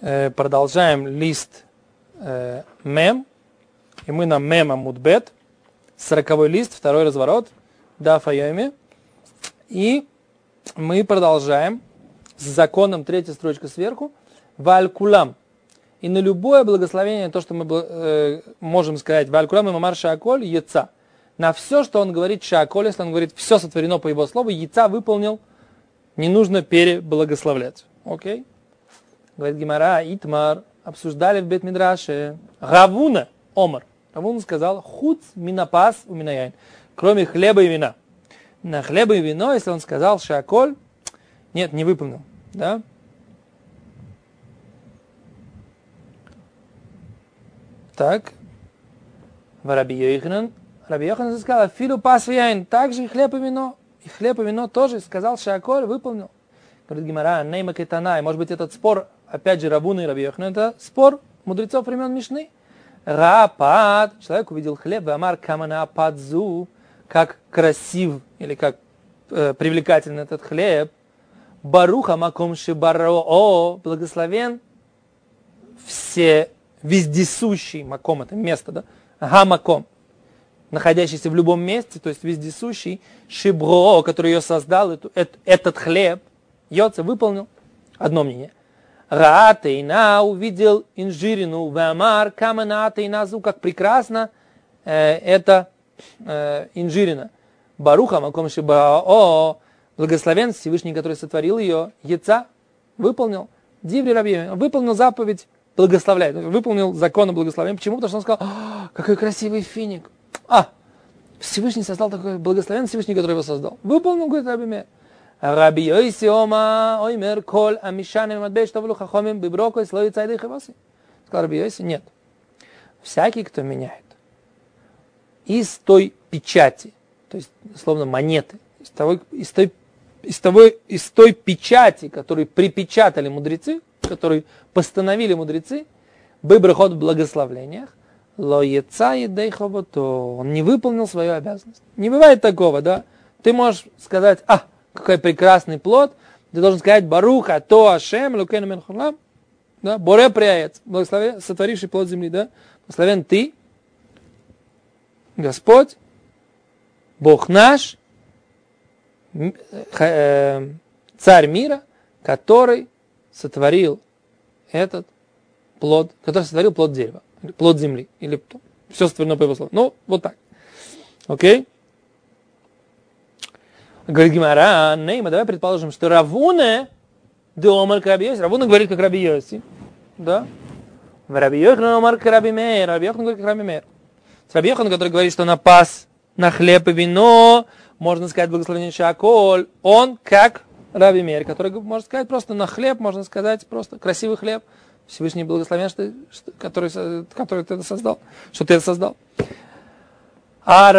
продолжаем лист мем, и мы на мем Амудбет, 40-й лист, второй разворот, даф айоми, и мы продолжаем с законом, третья строчка сверху, валь-кулам. И на любое благословение, то, что мы можем сказать, валь-кулам и мамар шааколь, яца. На все, что он говорит шааколь, если он говорит, все сотворено по его слову, яца выполнил, не нужно переблагословлять. Окей? Говорит Гемара, Итмар, обсуждали в Бет-Мидраше. Равуна, Омар. Равуна сказал, хуц минапас у минаяйн. Кроме хлеба и вина. На хлеба и вино, если он сказал шааколь, нет, не выполнил. Да? Так. Раби Йоханан сказал, филу пас вияйн. Также и хлеб и вино. И хлеб и вино тоже сказал шааколь, выполнил. Говорит Гемара, нейма кетанай. Может быть, этот спор, опять же, Равуна и Раби Йоханан, это спор мудрецов времен Мишны. Рапад. Человек увидел хлеб, и амар камана ападзу. Как красив, или как привлекательный этот хлеб. Баруха маком шибаро. Благословен все вездесущий маком, это место, да? Гамаком. Находящийся в любом месте, то есть вездесущий, шибро, который ее создал, этот хлеб, Йоца выполнил. Одно мнение. Раатейна увидел инжирину, вамар каманаатейназу, как прекрасно это инжирина. Баруха маком шибао, благословен Всевышний, который сотворил ее, Яца выполнил. Диври Раби, выполнил заповедь, благословляет, выполнил закон о благословении. Почему? Потому что он сказал, какой красивый финик. Всевышний создал такой благословен Всевышний, который его создал. Выполнил, говорит Раби Меир. Раби Йоси ома оймер коль амишаним адбей штавлу хахомим биброко слои цайды хаваси. Сказал Раби Йоси, нет. Всякий, кто меняет из той печати, то есть, словно монеты, из той печати, которую припечатали мудрецы, который постановили мудрецы, быбрахот в благословлениях, ло яца едей хобото, он не выполнил свою обязанность. Не бывает такого, да? Ты можешь сказать, какой прекрасный плод, ты должен сказать, баруха, то ашем, лукейну мен хулам, да? Боре приаец, благословен, сотворивший плод земли, да? Благословен ты, Господь, Бог наш, царь мира, который сотворил этот плод, который сотворил плод дерева, плод земли, или все сотворено по его слову. Ну, вот так. Окей? Говорит Гемара, нейма, давай предположим, что Равуна дома к Раби Йоси. Равуна говорит как Раби Йоси. Да? Раби Йоханан омар к Раби Меир. Раби Йоханан говорит как Раби Меир. Раби Йоханан, который говорит, что напас на хлеб и вино, можно сказать благословение шааколь, он как Раби Меир, который может сказать просто на хлеб, можно сказать просто красивый хлеб. Всевышний благословен, который ты это создал, что ты это создал. А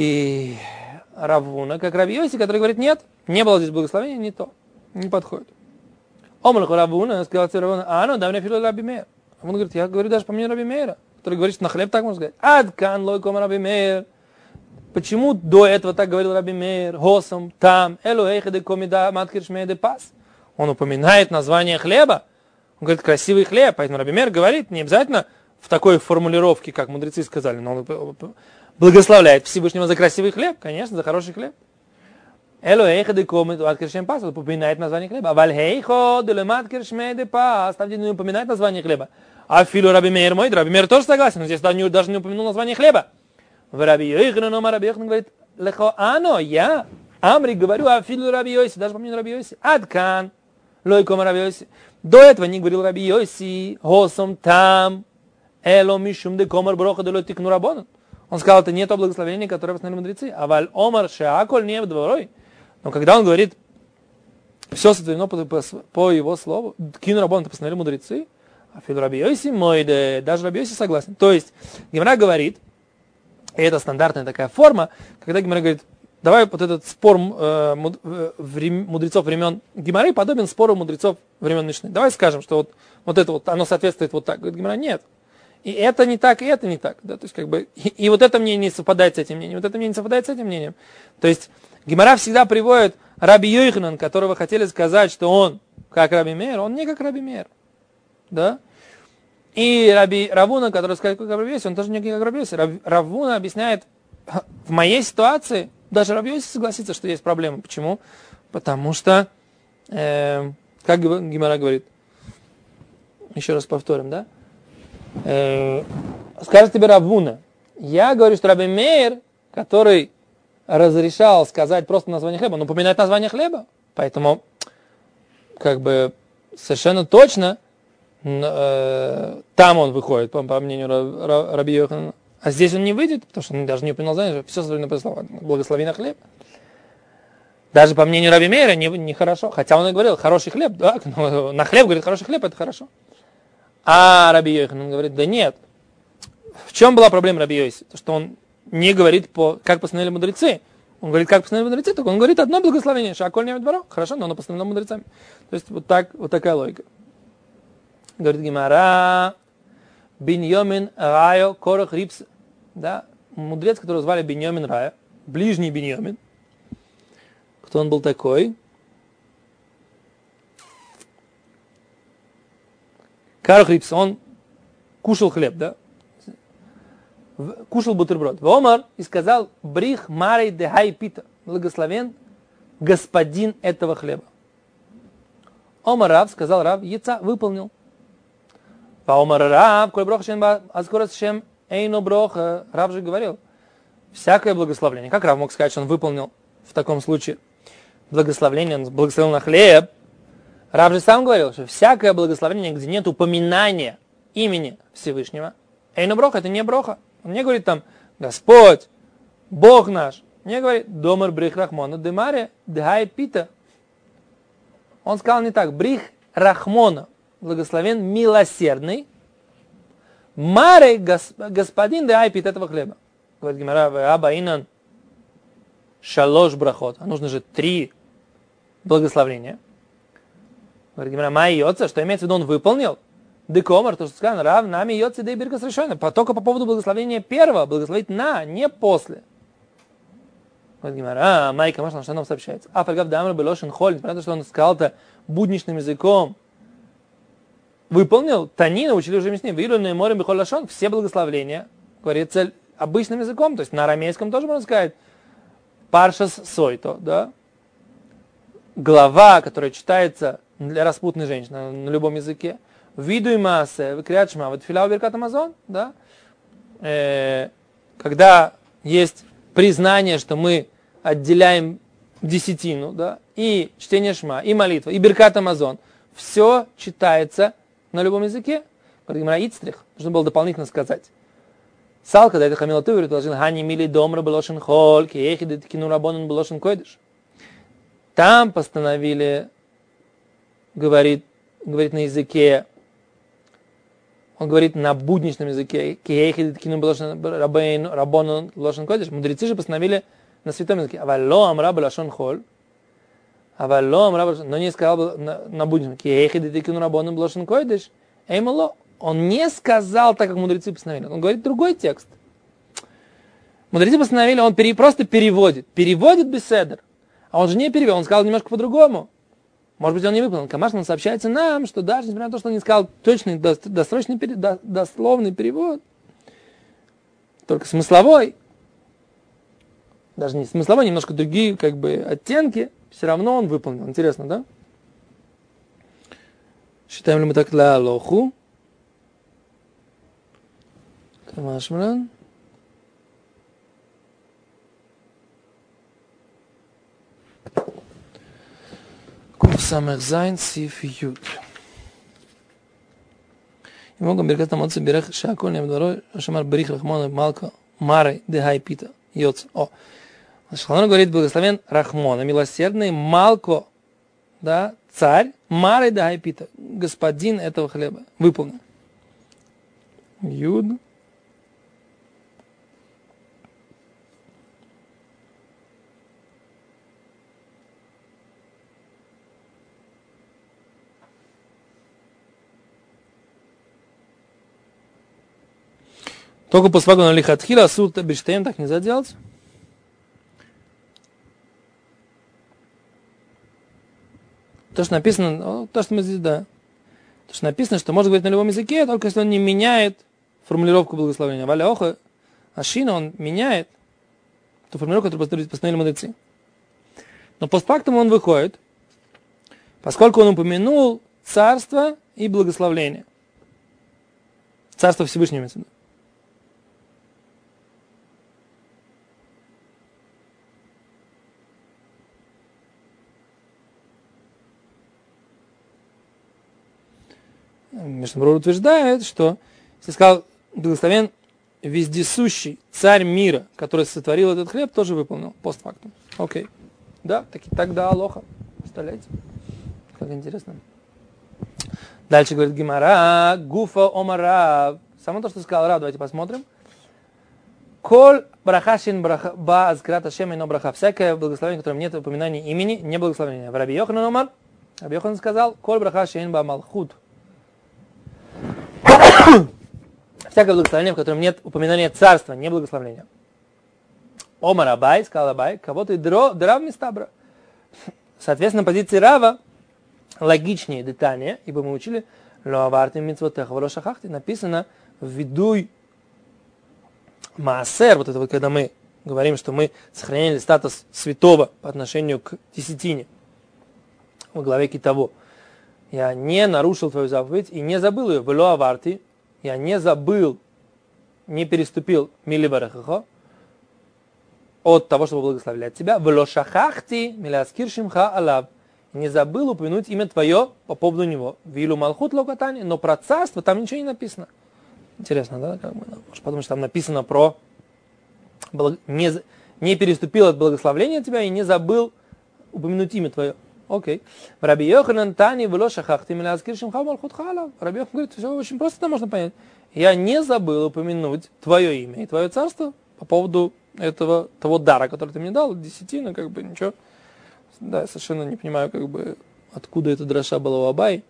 Равуна, как Раби Йоси, который говорит, нет, не было здесь благословения, не то, не подходит. Омалху Равуна, сказал Равуна, дай мне филу Раби Меир. Он говорит, я говорю даже по мнению Раби Меира, который говорит, что на хлеб так можно сказать. Адкан лойком Раби Меир. Почему до этого так говорил Раби Меир? Госом, там, элуэйхеде комида маткиршмеде пас. Он упоминает название хлеба. Он говорит, красивый хлеб. Поэтому Раби Меир говорит, не обязательно в такой формулировке, как мудрецы сказали, но он благословляет Всевышнего за красивый хлеб, конечно, за хороший хлеб. Элуэйхеде комида маткиршмеде пас. Он упоминает название хлеба. Вальхейхо делематкиршмеде пас. Там, где не упоминает название хлеба. А филу Раби Меир мой, Раби Меир тоже согласен, но здесь даже не упомянул название хлеба. В Раби Йоханан, но Раби Йоханан говорит, лехо я, Амри, говорю, а филу Раби Йоси, даже по мнению Раби Йоси, адкан, лойком Раби Йоси. До этого не говорил Раби Йоси, госом там, эло мишум де комар броха де лотикну рабонан. Он сказал, это не то благословение, которое постановили мудрецы, а валь омар шеаколь не дворой. Но когда он говорит, все сотворено по его слову, кину рабонан, это постановили мудрецы, а филу Раби Йоси мой, даже Раби Йоси согласен. То есть, Гемара говорит, и это стандартная такая форма, когда Гемара говорит, давай вот этот спор мудрецов времен Гемары подобен спору мудрецов времен Мишны. Давай скажем, что вот это вот, оно соответствует вот так. Говорит Гемара, нет. И это не так, и это не так. Да? То есть, и вот это мнение не совпадает с этим мнением, вот это мнение не совпадает с этим мнением. То есть, Гемара всегда приводит Раби Йоханан, которого хотели сказать, что он как Раби Меир, он не как Раби Меир. да? И Равуна, который сказал, как Раби Йоси, он тоже не как Раби Йоси. Равуна объясняет, в моей ситуации, даже Раби Йоси согласится, что есть проблема. Почему? Потому что, как Гемара говорит, еще раз повторим, да? Скажет тебе Равуна, я говорю, что Раби Меир, который разрешал сказать просто название хлеба, он упоминает название хлеба, поэтому, как бы, совершенно точно, там он выходит, по мнению Раби Йоханана. А здесь он не выйдет, потому что он даже не упоминал знание, все слово благослови на хлеб. Даже по мнению Раби Меира не хорошо. Хотя он и говорил, хороший хлеб, да, но на хлеб, говорит, хороший хлеб, это хорошо. А Раби Йоханан говорит, да нет. В чем была проблема Раби Йоси? То, что он не говорит, как постановили мудрецы. Он говорит, как постановили мудрецы, только он говорит одно благословение, шаколь не дворо. Хорошо, но оно постановлено мудрецами. То есть вот такая логика. Говорит Гемара, Биньомин Райо Корах Рипс. Да, мудрец, которого звали Биньомин Райо, ближний Биньомин. Кто он был такой? Корах Рипс, он кушал хлеб, да? Кушал бутерброд. Омар и сказал, брих марей дехай пита. Благословен господин этого хлеба. Омар Рав, сказал Рав, яйца выполнил. Омар Рав, коль броха шем аскорас шем эйно броха. Рав же говорил, всякое благословление. Как Рав мог сказать, что он выполнил в таком случае благословление, он благословил на хлеб? Рав же сам говорил, что всякое благословение, где нет упоминания имени Всевышнего, эйно броха, это не броха. Он не говорит там, Господь, Бог наш. Не говорит, домар брих рахмона, демаре, дхай пита. Он сказал не так, брих рахмона, благословен милосердный, маре господин дхай пита этого хлеба. Говорит Гемара, аба инан шалош брахот. А нужно же 3 благословления. Говорит Гемара, май йоца, что имеется в виду, он выполнил. Декомар, то, что сказано, рав нами йоци дей бирка срешена. Только по поводу благословения первого, благословить на, не после. Вот Гемара, майка, может, что нам сообщается. А фаргав дамра белошин холь, понятно, что он сказал-то будничным языком. Выполнил, танина, учили уже с ним, вилюнные морем бихолашон, все благословления, говорится обычным языком, то есть на арамейском тоже можно сказать, паршас сойто, да? Глава, которая читается для распутной женщины на любом языке, виду и массе, выкрят шма, вот филя уберкат амазон, да? Когда есть признание, что мы отделяем десятину, да, и чтение шма, и молитва, и беркат амазон, все читается на любом языке. Говорит Гемара ицтрих, нужно было дополнительно сказать. Сал, когда это хамила тувер, предложил, хани мили домра белошин холь, киехиды кину рабонан белошин койдыш. Там постановили, говорит на языке, он говорит на будничном языке, мудрецы же постановили на святом языке. Но не сказал на будничном языке. Он не сказал так, как мудрецы постановили. Он говорит другой текст. Мудрецы постановили, он просто переводит. Переводит беседер. А он же не перевел, он сказал немножко по-другому. Может быть, он не выполнил. Камашин сообщается нам, что даже несмотря на то, что он не сказал точный, дословный перевод, только смысловой, даже не смысловой, немножко другие как бы оттенки, все равно он выполнил. Интересно, да? Считаем ли мы так для Алоху? Камашин. Самых зайн сиф ют. И могу беркать там отцы берех шаколь нем дворой, шамар брих рахмона малка мары дехай пита йоц. О, Шалон говорит, благословен Рахмона, милосердный, малко, да, царь, мары дехай пита, господин этого хлеба. Выполнил. Юд. Только после вагона лихатхила асур биштейн так нельзя делать. То, что написано, то, что мы здесь, да. Потому что написано, что можно говорить на любом языке, только если он не меняет формулировку благословения. Валяоха Ашина, он меняет ту формулировку, которую постановили мудрецы. Но постфактум он выходит, поскольку он упомянул царство и благословление. Царство Всевышнего имеется в виду. Мишна-Брура утверждает, что если сказал благословен вездесущий царь мира, который сотворил этот хлеб, тоже выполнил постфактум. Окей. Да, тогда алоха. Представляете? Как интересно. Дальше говорит Гемара, гуфа омара. Само то, что сказал Рав, давайте посмотрим. Коль брахашин ба азкрата шема ино браха. Всякое благословение, в котором нет упоминания имени, не благословение. В Раби Йоханан омар. Раби Йохан сказал, коль брахашин ба малхут. Всякое благословение, в котором нет упоминания царства, не благословения. Омар Абай, сказал Абай, кого-то и драв мистабра. Соответственно, позиции Рава логичнее, детальнее, ибо мы учили лоавартим митцвотеха валошахахти. Написано ввидуй маасер, вот это вот, когда мы говорим, что мы сохраняли статус святого по отношению к десятине в главе Китово. Я не нарушил твою заповедь и не забыл ее. Велоаварти, я не забыл, не переступил милибарахахо от того, чтобы благословлять тебя. Велошахахти миляскир шимха алав. Не забыл упомянуть имя твое по поводу него. Вилу малхут локатани, но про царство там ничего не написано. Интересно, да? Как бы, может подумать, что там написано про не переступил от благословления тебя и не забыл упомянуть имя твое. Окей. Раби Йоханан тани велошахахти миляскир шимха малхут халав. Раби Йохан говорит, все очень просто, это можно понять. Я не забыл упомянуть твое имя и твое царство по поводу того дара, который ты мне дал, десятина, как бы ничего. Да, я совершенно не понимаю, как бы, откуда эта дроша была у Абай.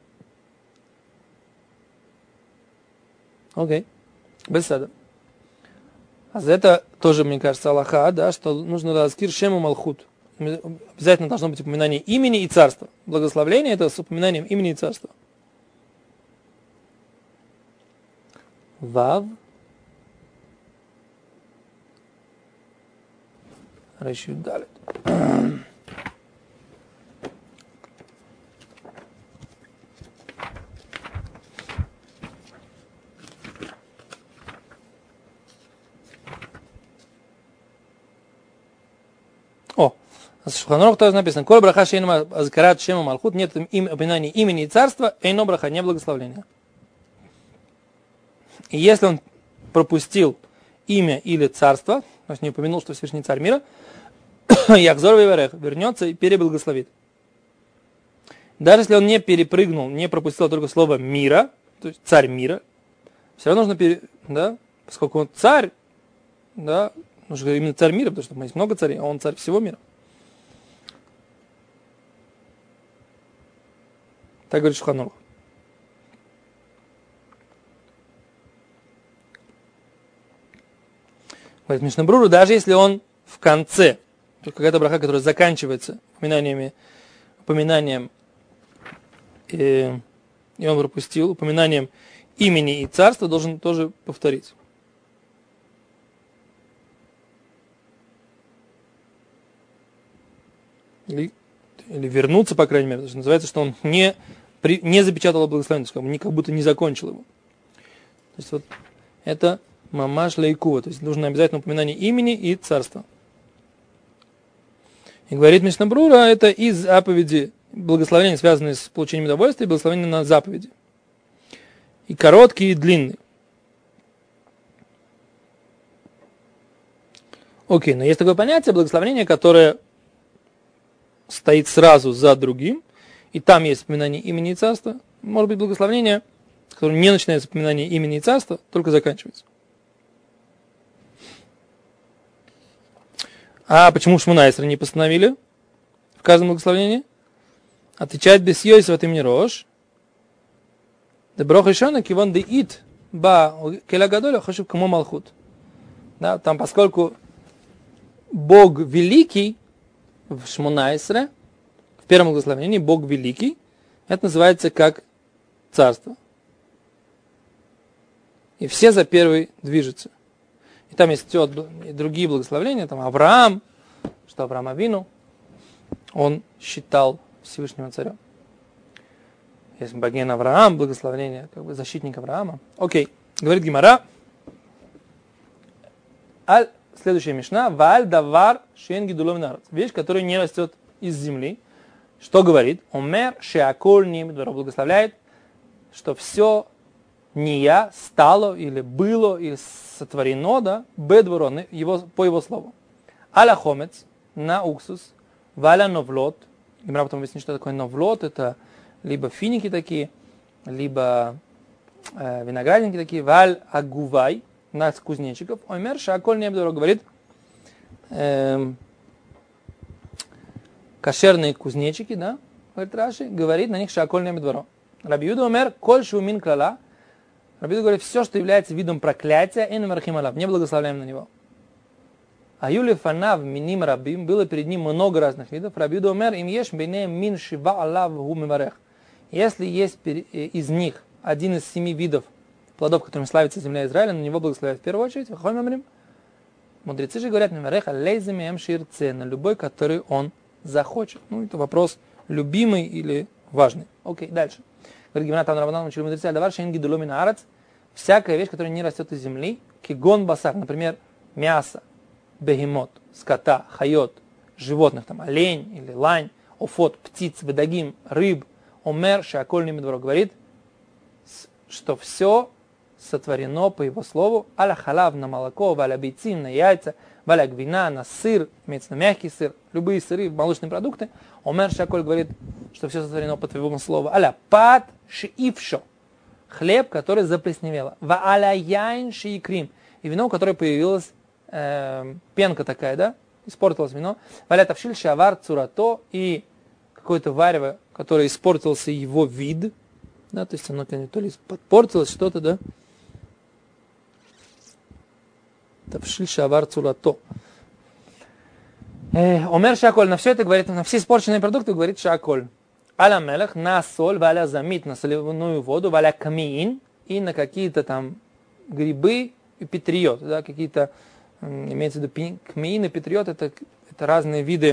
Окей. Беседа. А за это тоже, мне кажется, Аллаха, да, что нужно ласкир шему малхут. Обязательно должно быть упоминание имени и царства. Благословление это с упоминанием имени и царства. Вав. Рашид далит. В Шулхан Арух тоже написано: «Коль браха шейна азкарат шема малхут», нет упоминания имени и царства, эйно браха, не благословления. И если он пропустил имя или царство, то есть не упомянул, что Всевышний царь мира, Яхзор вейварех, вернется и переблагословит. Даже если он не перепрыгнул, не пропустил только слово мира, то есть царь мира, все равно нужно, да, поскольку он царь, да, нужно именно царь мира, потому что есть много царей, а он царь всего мира. Так говорит Шулхан Арух. Говорит Мишна-Брура, даже если он в конце, то какая-то браха, которая заканчивается упоминанием, и он пропустил, упоминанием имени и царства, должен тоже повторить. Или вернуться, по крайней мере, то есть называется, что он не запечатал благословение, то есть как будто не закончил его. То есть вот это мамаш лейкува, то есть нужно обязательно упоминание имени и царства. И говорит Мишна-Брура, это из заповеди благословения, связанные с получением удовольствия, и благословения на заповеди. И короткие, и длинные. Окей, но есть такое понятие благословения, которое стоит сразу за другим, и там есть упоминание имени и царства. Может быть благословение, которое не начинается с упоминания имени и царства, только заканчивается. А почему Шмона-Эсра не постановили в каждом благословении? Отвечает без Йосиф от имени Рош. Деброх решена кивон де ит ба келагадоля хашив кому малхут. Да, там поскольку Бог великий в Шмона-Эсре, в первом благословении Бог великий, это называется как царство. И все за первый движутся. И там есть и другие благословения, там Авраам, что Авраам Авину, он считал Всевышнего царем. Есть Баген Авраам, благословение, как бы защитник Авраама. Окей, говорит Гемара. Следующая мишна. Валь давар шен гидулов народ. Вещь, которая не растет из земли. Что говорит? Омер шеаколь нимет, благословляет, что все не я стало или было или сотворено, да, бедворон, по его слову. Аля хомец на уксус, валя новлот. Гемара потом объяснит, что такое новлот. Это либо финики такие, либо виноградники такие. Валь агувай на кузнечиков. Омер шеаколь нимет, говорит, кошерные кузнечики, да, говорит Раши, говорит на них шеаколь нимет дворо. Раби Юда омер коль шумин клала. Раби Юда говорит, все, что является видом проклятия, эн мархим алав, не благословляем на него. А юли фанав миним рабим, было перед ним много разных видов. Раби Юда омер им еш бейнеем мин шива алав гу миварех. Если есть из них один из 7 видов плодов, которыми славится земля Израиля, на него благословляют в первую очередь. Мудрецы же говорят, мивареха лейзами эм ширце, на любой, который он захочет. Ну, это вопрос любимый или важный. Окей, дальше. Говорит Гемара, там Рабанан учили мудрецы, альдавар шейн гидуло мин аарец, всякая вещь, которая не растет из земли, кигон басар, например, мясо, бегемот, скота, хайот, животных, там, олень или лань, офот, птиц, бедагим, рыб, омер, шеаколь нимет дворо, говорит, что все сотворено по его слову, аля халав на молоко, валя бейцим на яйца, валя гвина на сыр, имеется на мягкий сыр, любые сыры, молочные продукты. Омер Шаколь говорит, что все сотворено по твоему слову. Аля пат шиившо, хлеб, который заплесневело. Ва аля яйн шиикрим, и вино, у которое появилась пенка такая, да, испортилось вино. Валя тавшиль шавар цурато, и какое-то варево, которое испортился его вид, да, то есть оно то ли подпортилось, что-то, да. Тавшиль шавар цурато. Омер шаколь, на все это говорит, на все испорченные продукты говорит шаколь. Аля мелех, на соль, валя замит, на соленую воду, валя камиин, и на какие-то там грибы и петриот, да, какие-то, имеется в виду камиин и петриот, это разные виды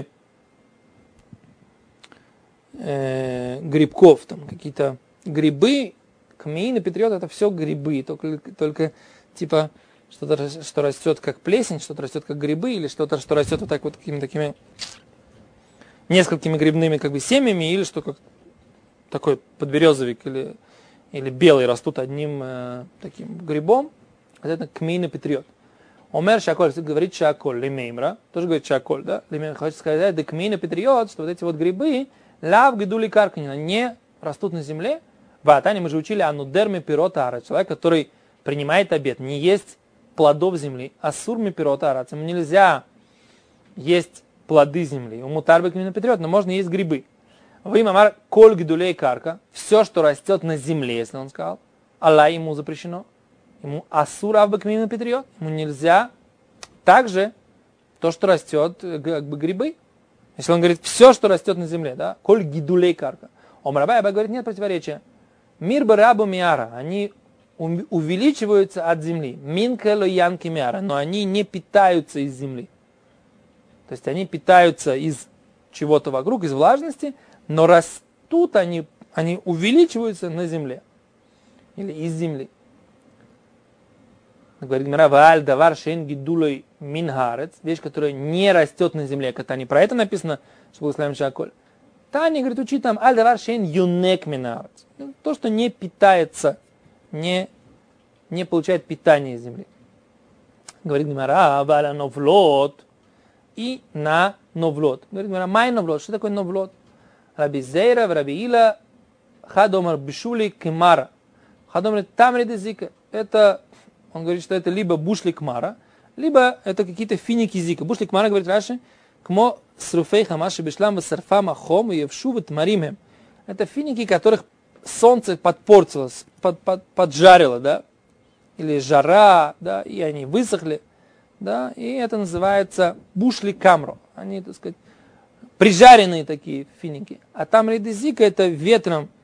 грибков, там какие-то грибы, камиин и петриот, это все грибы, только типа что-то, что растет как плесень, что-то растет как грибы, или что-то, что растет вот так вот какими-то такими несколькими грибными как бы семьями, или что как такой подберезовик или белый растут одним таким грибом. Это кмин и петриот. Омер шаколь, говорит шаколь, лимеймра, тоже говорит шаколь, да? Лимеймра хочет сказать, да кмин и петриот, что вот эти вот грибы, лав гидули карканина, не растут на земле. В Атане мы же учили анудерми пиротара, человек, который принимает обет, не есть плодов земли, асурми пиротара, ему нельзя есть плоды земли, у мутарбек не напетрет, но можно есть грибы. Вы мамар коль гидулей карка, все, что растет на земле, если он сказал, Аллах ему запрещено, ему асур авбек не напетрет, ему нельзя также то, что растет, как бы грибы. Если он говорит, все, что растет на земле, да, коль гидулей карка. Омрабай говорит, нет противоречия. Мир барабу миара, они увеличиваются от земли. Минкело янки миара, но они не питаются из земли. То есть они питаются из чего-то вокруг, из влажности, но растут они увеличиваются на земле. Или из земли. Говорит Гемара, вааль давар шейн гидулой минхарец, вещь, которая не растет на земле. Как Тани, про это написано, что благословим Шаколь. Тани, говорит, учит там, аль давар шейн юнек минхарец. То, что не питается, не получает питание из земли. Говорит Гемара, валя новлот, и на новлот. Говорит Гемара, май новлот. Что такое новлот? Раби Зейра, Раби Ила, хадомар бишули кемара. Хадомар тамри дезика. Это, он говорит, что это либо бушли кмара, либо это какие-то финики зика. Бушли кмара, говорит Раши, кмо сруфей хамаши бишлам васарфа махом и евшу ватмаримем. Это финики, которых солнце подпортилось, поджарило, да, или жара, да, и они высохли, да, и это называется бушли камро. Они, так сказать, прижаренные такие финики. А там редезика это ветром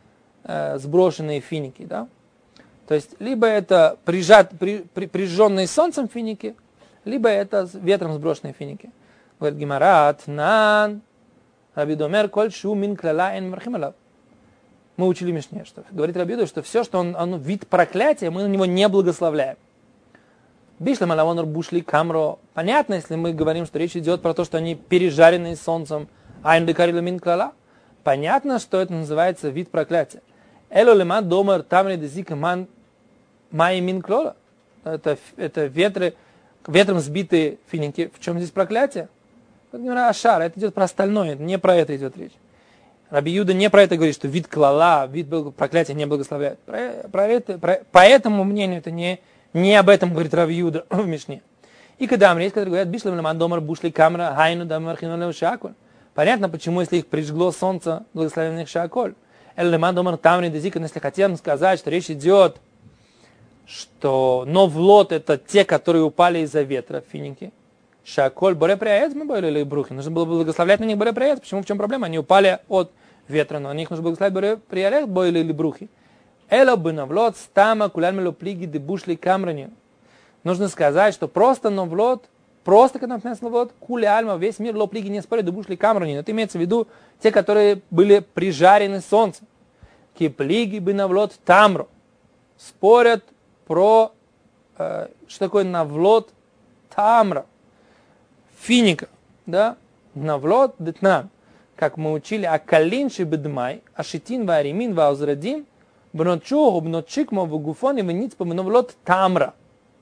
сброшенные финики, да? То есть, либо это прижженные солнцем финики, либо это ветром сброшенные финики. Говорит Гемара, Атнан, Раби Домер, коль шу мин клала эн мархим алав. Мы учили Мишне, что говорит Раби Юда, что все, что он вид проклятия, мы на него не благословляем. Бишлем алавонор бушли камро. Понятно, если мы говорим, что речь идет про то, что они пережаренные солнцем, айн декарила мин клала. Понятно, что это называется вид проклятия. Эло леман домар тамри дезика ман май мин клола. Это ветром сбитые финики. В чем здесь проклятие? Ашар, это идет про остальное, не про это идет речь. Раби Юда не про это говорит, что вид клала, вид проклятия не благословляет. По этому мнению это не об этом говорит Раби Юда в Мишне. И когда есть, которые говорят, бишлем леман домар бушли камра, хайну дамар хину шаколь. Понятно, почему, если их прижгло солнце, благословен их шаколь. Эль леман домар тамри дезика, если хотим сказать, что речь идет, что новлот это те, которые упали из-за ветра, финики. Шаколь боре приаец мы были или брухи. Нужно было благословлять на них боре приаец. Почему? В чем проблема? Они упали от ветра, но на них нужно благословлять боре приаец, боили или брухи. Эло бы навлот стама куляль мело плиги дебушли камрани. Нужно сказать, что просто новлот, просто когда написано новлот, кули альма, весь мир лоплиги не спорит дебушли камрани. Но это имеется в виду те, которые были прижарены солнцем. Киплиги бы навлот тамро. Спорят про что такое навлот тамра. Финика, да, навлот детнан, как мы учили, акалинши бедмай, ашитин варимин ваузрадим, бнотчугу бнотчикмо вгуфони веницпо навлот тамра.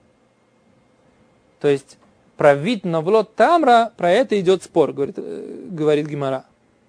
То есть про вид навлот тамра, про это идет спор, говорит Гемара.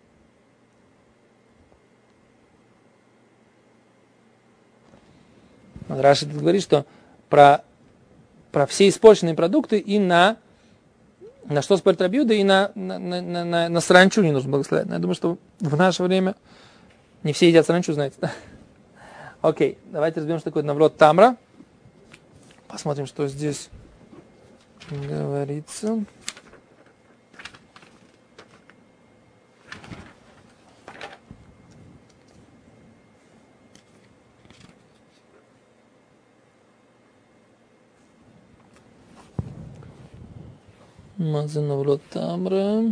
Раши говорит, что про все испорченные продукты и на что спорит Раби Юда, и на саранчу не нужно благословлять. Я думаю, что в наше время не все едят саранчу, знаете. Да? Окей, давайте разберем, что такое навлот тамра. Посмотрим, что здесь говорится. Мазен навлот тамра.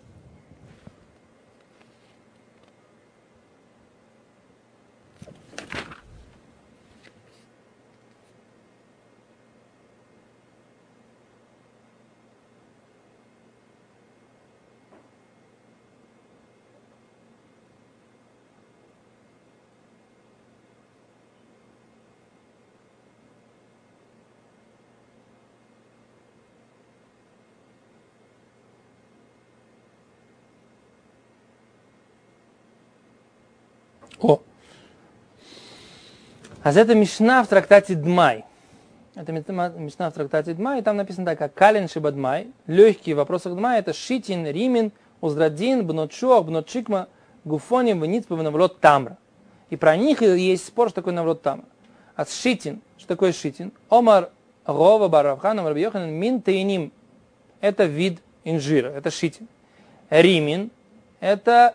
А это Мишна в трактате Дмай. Это Мишна в трактате Дмай, и там написано так, как Калин Шибадмай. Легкие в вопросах Дмай это Шитин, Римин, Уздрадин, Бнотшуах, Бнотшикма, Гуфоним, Веницпа, Навлот Тамра. И про них есть спор, что такое Навлот Тамра. А Шитин, что такое Шитин? Омар Рова Баравханом Раби Йоханан Мин Тейним. Это вид инжира, это Шитин. Римин, это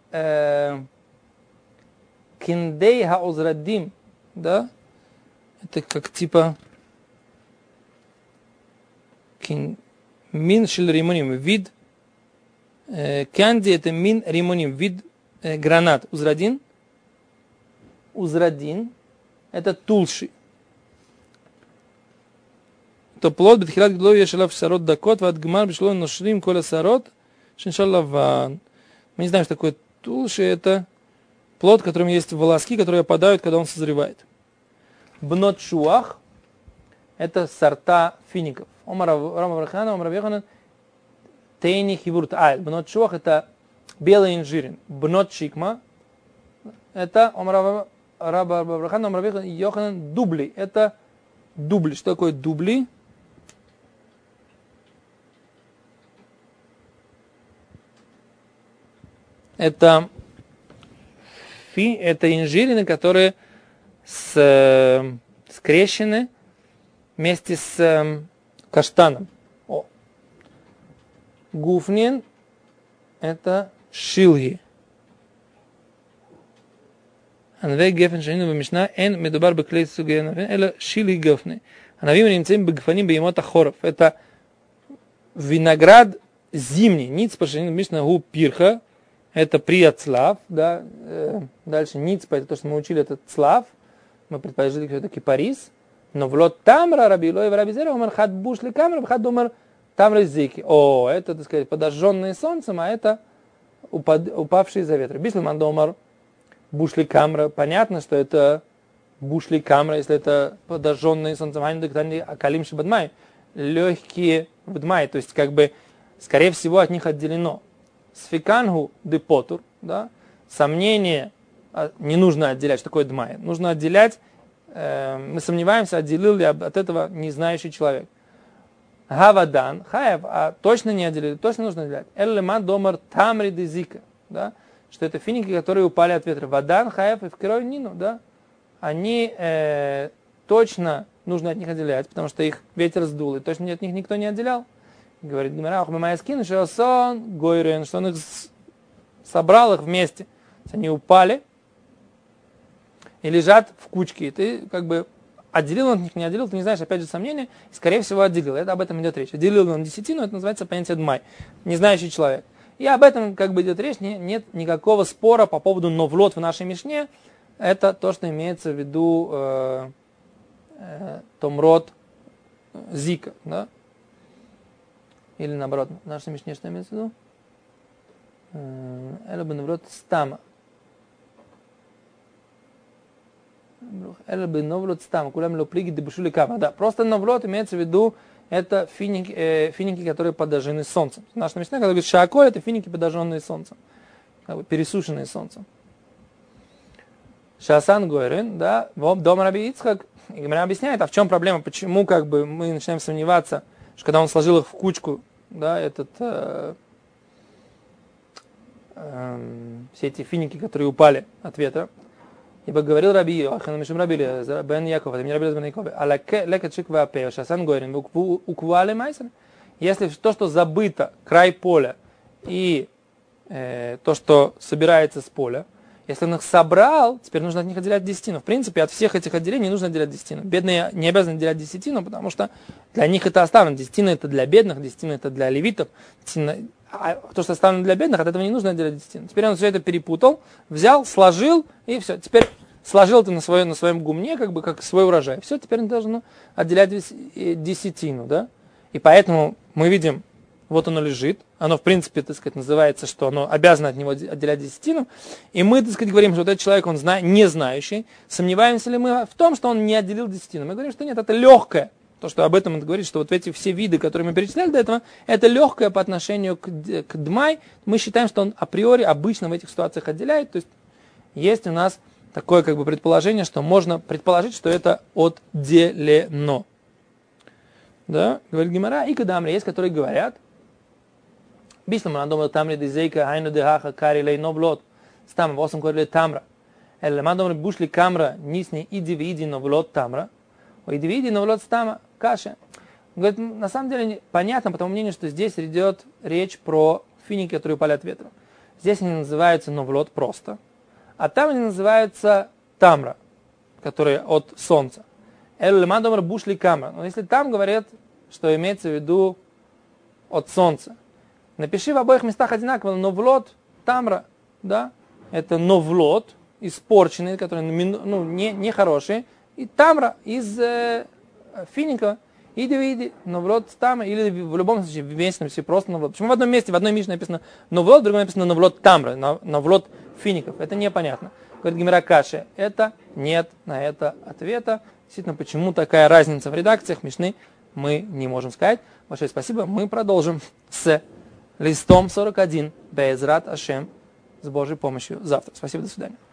Киндей Хаузрадим. Да? Это как типа мин шель римоним, вид канди это мин римоним, вид гранат. Узрадин это тулши. То плод бетхилат гдолов ешалав сарот дакот, вад гмар бишлон ношрим коля сарот, шиншалаван. Мы не знаем, что такое тулши, это плод, в котором есть волоски, которые опадают, когда он созревает. Бнотшуах – это сорта фиников. Омар Рама Брахана, Омар Рабьеханан, Тейни Хивурт Айл. Бнотшуах – это белый инжирин. Бнотшикма – это Омар Раба Брахана, Омар Рабьеханан, дубли. Это дубли. Что такое дубли? Это инжирины, которые скрещены вместе с каштаном. Гуфнин это шилги. Анвей гефен шанину бамишна эн медубар беклей суген эла шили гефны. Анавим нимцем бегфаним беймота хоров. Это виноград зимний. Ниц по шанину бамишна гу пирха. Это приятслав, да. Дальше ницпа, это то, что мы учили, это цлав. Мы предположили, что это кипарис. Но в лот тамра рабилой в рабизера умер хад бушли камера, хад умер тамра зики. О, это, так сказать, подожженные солнцем, а это упавшие за ветром. Бишли мандомар бушли камера. Понятно, что это бушли камера, если это подожженные солнцем. Акалим шибадмай. Легкие бадмай. То есть, как бы, скорее всего, от них отделено. Сфикангу депотур, да, сомнение не нужно отделять. Что такое дмай? Нужно отделять, мы сомневаемся, отделил ли от этого незнающий человек. Гавадан, хаев, а точно не отделили, точно нужно отделять. Эллеман домар тамри дезика, да, что это финики, которые упали от ветра. Вадан, хаев и вкирой нину, да, они точно нужно от них отделять, потому что их ветер сдул, и точно от них никто не отделял. Говорит Гемара, что он их собрал их вместе. Они упали и лежат в кучке. И ты как бы отделил он от них, не отделил, ты не знаешь, опять же, сомнения, и, скорее всего, отделил. Это об этом идет речь. Отделил он десятину, это называется понятие дмай, незнающий человек. И об этом как бы идет речь, нет никакого спора по поводу новлот в нашей мишне. Это то, что имеется в виду томрот зика, да? Или наоборот, в нашей мишне что имеется в виду? Эла бы наврот стама. Эла бы наврот стама. Кулям лоплиги дебушули кама. Да, просто наврот имеется в виду, это финики, которые подожжены солнцем. Наша мишна, когда говорит шааколь, это финики, подожженные солнцем. Как бы пересушенные солнцем. Шасан Гойрен, да, дом Раби Ицхак. И Гемара объясняет, а в чем проблема, почему как бы мы начинаем сомневаться, что когда он сложил их в кучку, да, все эти финики, которые упали от ветра, ибо говорил Раби Йоханан мишум Раби бен Яков, это не Раби бен Яков, аля лекет шик вапео, шасан гойрин, уквуали майсер, если то, что забыто, край поля, и то, что собирается с поля, если он их собрал, теперь нужно от них отделять десятину. В принципе, от всех этих отделений нужно отделять десятину. Бедные не обязаны отделять десятину, потому что для них это оставлено. Десятина это для бедных, десятина это для левитов. А то, что оставлено для бедных, от этого не нужно отделять десятину. Теперь он все это перепутал, взял, сложил, и все. Теперь сложил ты на своем гумне, как бы как свой урожай. Все, теперь он должен отделять десятину, да? И поэтому мы видим, вот оно лежит, оно в принципе, так сказать, называется, что оно обязано от него отделять десятину, и мы, так сказать, говорим, что вот этот человек, он не знающий, сомневаемся ли мы в том, что он не отделил десятину. Мы говорим, что нет, это легкое, то, что об этом он говорит, что вот эти все виды, которые мы перечисляли до этого, это легкое по отношению к дмай, мы считаем, что он априори обычно в этих ситуациях отделяет, то есть есть у нас такое как бы предположение, что можно предположить, что это отделено. Да, говорит Гемара, и кадамри, есть, которые говорят, Бислам андом тамри дезейка айну дехаха кари лей новлот. Стам восом корли тамра. Элемандом бушли камра нисни иди новлот тамра. О иди новлот стама каша. Говорит, на самом деле понятно, по тому мнению, что здесь идет речь про финики, которые палят ветром. Здесь они называются новлот просто, а там они называются тамра, которые от солнца. Элемандом бушли камра. Но если там говорят, что имеется в виду от солнца, напиши в обоих местах одинаково, новлот, тамра, да, это новлот, испорченный, который, не хороший, и тамра из финика, иди, новлот, тамра, или в любом случае вместе напиши просто новлот. Почему в одном месте, в одной мишне написано новлот, в другом написано новлот тамра, новлот фиников, это непонятно. Говорит Гемара Каши, это нет на это ответа. Действительно, почему такая разница в редакциях мишны, мы не можем сказать. Большое спасибо, мы продолжим с листом 41, Безрат Ашем, с Божьей помощью завтра. Спасибо, до свидания.